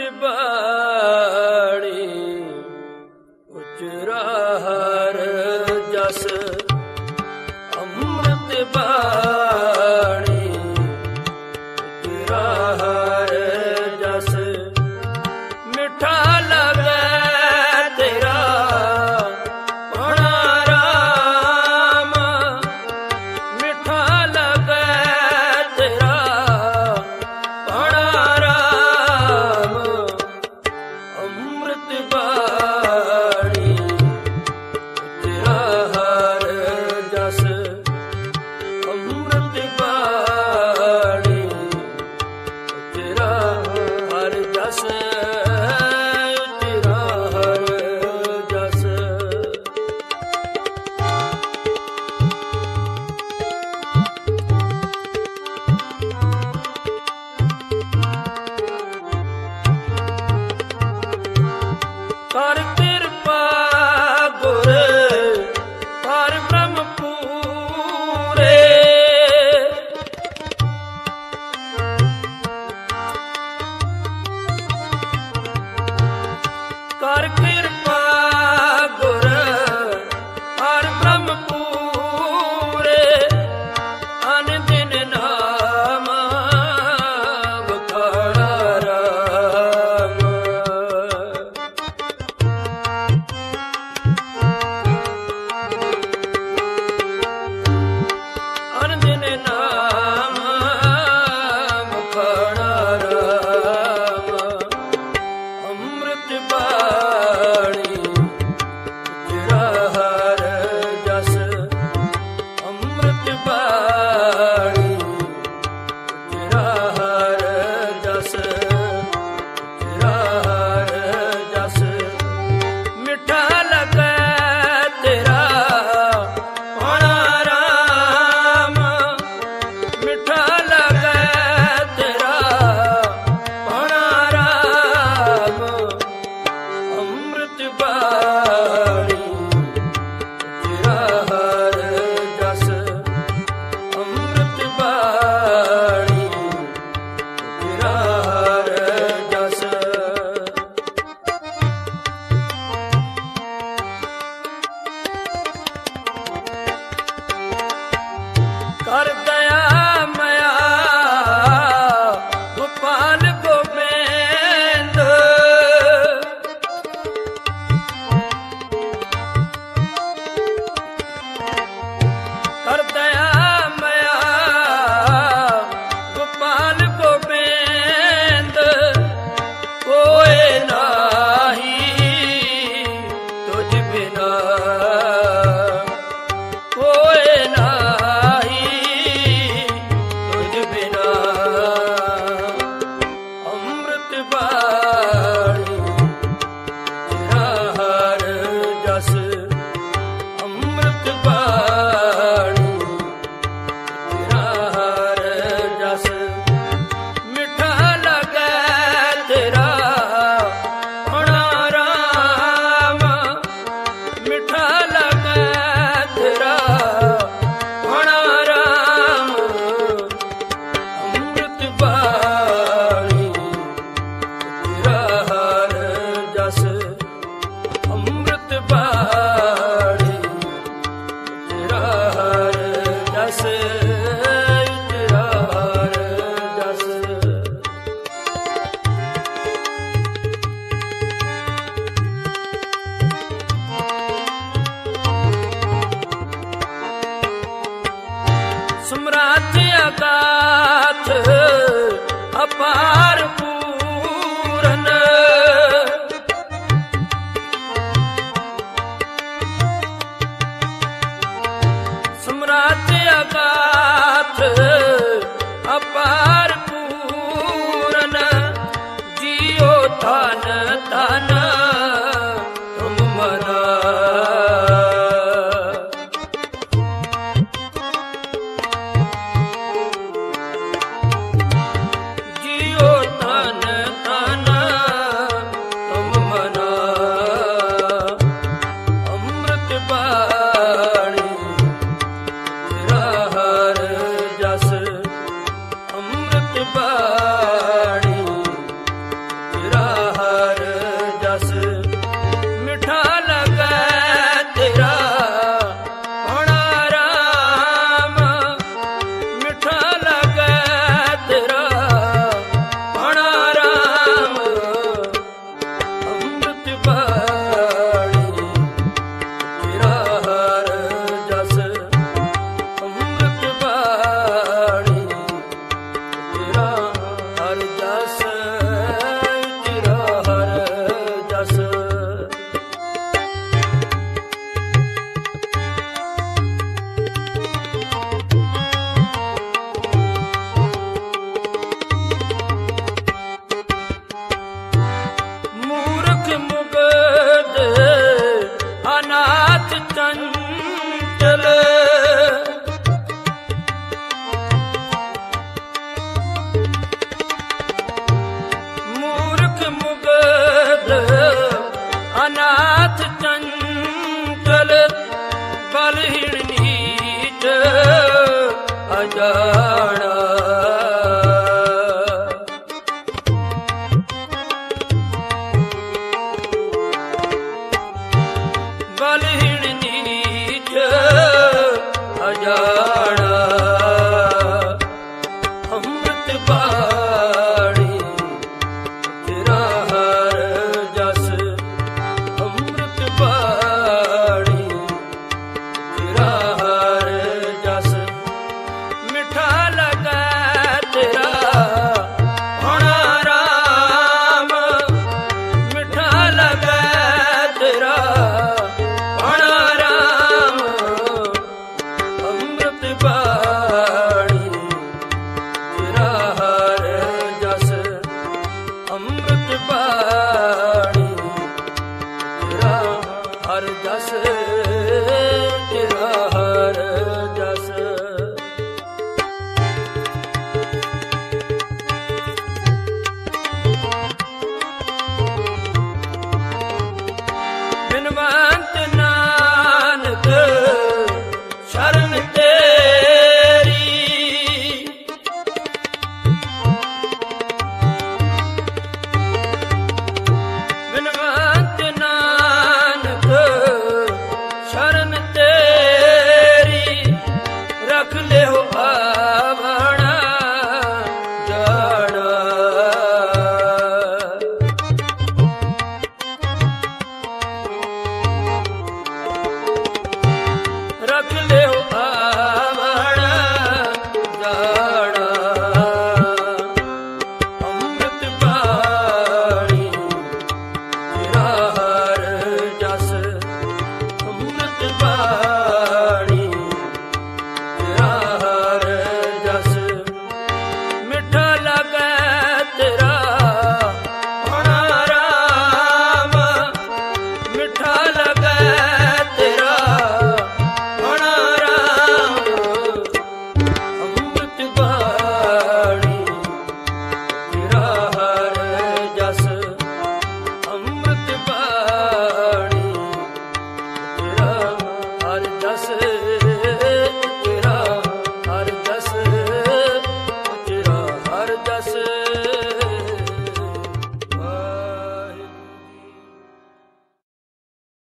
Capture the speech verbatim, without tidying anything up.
ਬਾਣੀ ਉਚਰਾ ਹਰ ਜਸ ਅੰਮ੍ਰਿਤ ਬਾਣੀ ਉਚਰਾ ਹਰ ਜਸ ਮਿੱਠਾ ਲਗੈ ਤੇਰਾ ਪਣਾ ਰਾਮ ਮਿੱਠਾ ਲਗੈ ਤੇਰਾ ਪਣਾ ਰਾਮ ਅੰਮ੍ਰਿਤ ਬਾਣੀ ਉਚਰਾ ਹਰ ਜਸ ਅੰਮ੍ਰਿਤ ਬਾਣੀ ਉਚਰਾ ਹਰ ਜਸ ਉਚਰਾ ਹਰ ਜਸ ਕਰ ਕਿਰਪਾ ਗੁਰ ਪਰ ਬ੍ਰਹਮ ਪੂਰੇ ਕਰ ਕਿਰਪਾ ਗੁਰ ਪਰ ਬ੍ਰਹਮ ਪੂਰੇ ਅਨ ਦਿਨ ਨਾਮ ਵਖਾਣਾ ਰਾਮ ਅਨ ਦਿਨ ਨਾਮ ਵਖਾਣਾ ਰਾਮ ਅੰਮ੍ਰਿਤ ਬਾਣੀ ਉਚਰਾ ਹਰ ਜਸ ਅੰਮ੍ਰਿਤ ਬਾਣੀ ਉਚਰਾ ਹਰ ਜਸ ਉਚਰਾ ਹਰ ਜਸ ਮਿੱਠਾ ਲਗੈ ਤੇਰਾ ਪਣਾ ਰਾਮ ਮਿੱਠਾ ਲਗੈ ਤੇਰਾ ਪਣਾ ਰਾਮ ਅੰਮ੍ਰਿਤ ਬਾਣੀ ਉਚਰਾ ਹਰ ਜਸ ਅੰਮ੍ਰਿਤ ਬਾਣੀ ਉਚਰਾ ਹਰ ਜਸ ਕਰ ਦਇਆ ਮਇਆ ਗੋਪਾਲ ਗੋਬਿੰਦ ਕਰ ਦਇਆ ਮਇਆ ਗੋਪਾਲ ਗੋਬਿੰਦ ਕੋਇ ਨਾਹੀ ਤੁਝ ਬਿਨਾ ਕੋਇ ਨਾਹੀ ਤੁਝ ਬਿਨਾ ਅੰਮ੍ਰਿਤ ਬਾਣੀ ਉਚਰਾ ਹਰ ਜਸ ਅੰਮ੍ਰਿਤ ਬਾਣੀ ਉਚਰਾ ਹਰ ਜਸ ਮਿੱਠਾ ਲਗੈ ਤੇਰਾ ਪਣਾ ਰਾਮ ਮਿੱਠਾ ਲਗੈ ਤੇਰਾ ਪਣਾ ਰਾਮ ਅੰਮ੍ਰਿਤ ਬਾਣੀ ਉਚਰਾ ਹਰ ਜਸ ਅੰਮ੍ਰਿਤ ਬਾਣੀ ਉਚਰਾ ਹਰ ਜਸ ਉਚਰਾ ਹਰ ਜਸ ਸਮਰਾਟ ਅਗਾਧ ਅਪਾਰ ਪੂਰਨ ਸਮਰਾਟ ਅਗਾਧ ਅਪਾਰ ਪੂਰਨ ਜੀਉ ਧਨ ਧਨ ਤੁਮ ਮਨਾ ਜੀਉ ਧਨ ਰਸ